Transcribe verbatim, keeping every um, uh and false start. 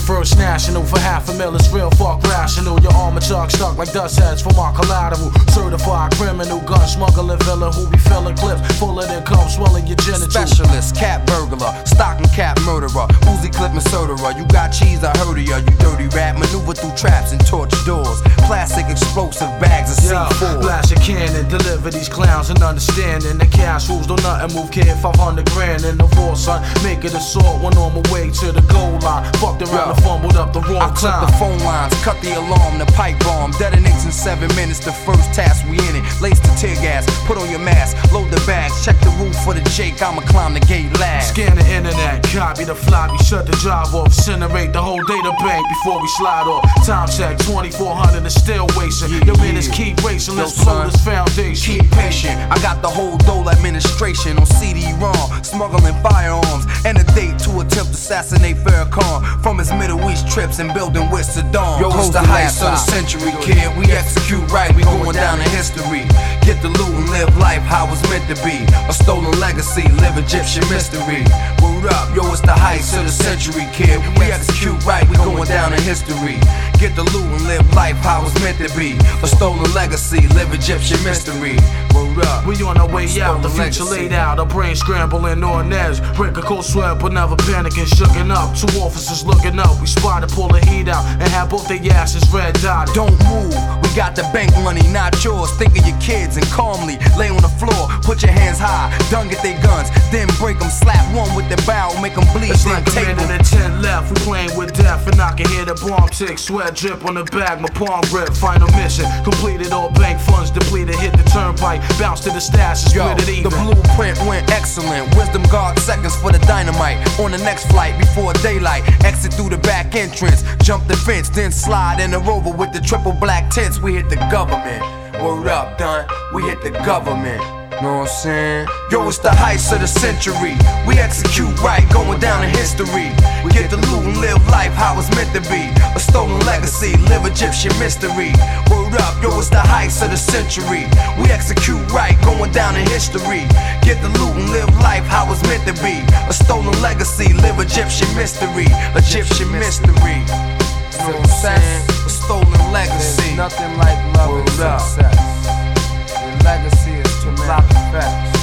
First National for half a mil, it's real fuck rational. Your armor truck stuck like dust heads from our collateral. Certified criminal, gun smuggling villain who be filling clips full of their cum, swelling your genitals. Specialist, cat burglar, stocking cat murderer, Uzi clip inserterer. You got cheese, I heard of ya. You dirty rat, maneuver through traps and torch doors. Plastic explosive bags of C four. Blast a cannon, deliver these clowns and understanding the cash rules. Don't nothing move, kid. Five hundred grand in the war, son. Make it assault, one on my way to the goal line. Fucked around and fumbled up the wrong I clip time. the phone lines, cut the alarm, the pipe bomb detonates in seven minutes. The first task we in it. Lace the tear gas, put on your mask, load the bags, check the roof for the Jake. I'ma climb the gate last. Scan the internet, copy the floppy, shut the drive off, incinerate the whole data bank before we slide off. Time check twenty-four hundred is still wasting. Yeah, Your yeah. minutes keep racing, let's Yo, blow son, this foundation. Keep patient. I got the whole dole administration on C D ROM, smuggling firearms and a date to attempt to assassinate Farrakhan from his Middle East trips and building with Saddam. Yo, it's the heights of the century, kid. We execute right, we going down in history. Get the loot and live life how it's meant to be. A stolen legacy, live Egyptian mystery. Word up, yo, it's the heights of the century, kid. We execute right, we going down in history. Get the loot and live life how it's meant to be. A stolen legacy, live Egyptian mystery. Word up, We on our way out, the future laid out. Our brain scrambling on edge. Break a cold sweat, but never panicking, shooken up. Two officers looking up. We spotted, pull the heat out, and have both their asses red dotted. don't move, we got the bank money, not yours. Think of your kids and calmly lay on the floor. Put your hands high, done get their guns, then break them. Slap one with the barrel, make them bleed, It's then like a take minute them. and ten left. We playing with death, and I can hear the bomb tick, sweat drip on the bag, my palm grip. Final mission completed, all bank funds depleted. Hit the turnpike, bounce to the stash, and Yo, split it even. the blueprint went excellent. Wisdom guard seconds for the dynamite. On the next flight before daylight, exit through the back entrance, jump the fence, then slide in the Rover with the triple black tents. We hit the government. Word up, done. We hit the government. Know what I'm saying? Yo, it's the heights of the century. We execute right, going down in history. We get the loot and live life how it's meant to be. A stolen legacy, live Egyptian mystery. Word up, yo, it's the heights of the century. We execute right, going down in history. Get the loot and live life how it's meant to be. A stolen legacy, live Egyptian mystery. Egyptian mystery. You know what I'm saying? A stolen legacy. Nothing like love and Word up. success. Your legacy is tremendous. Facts.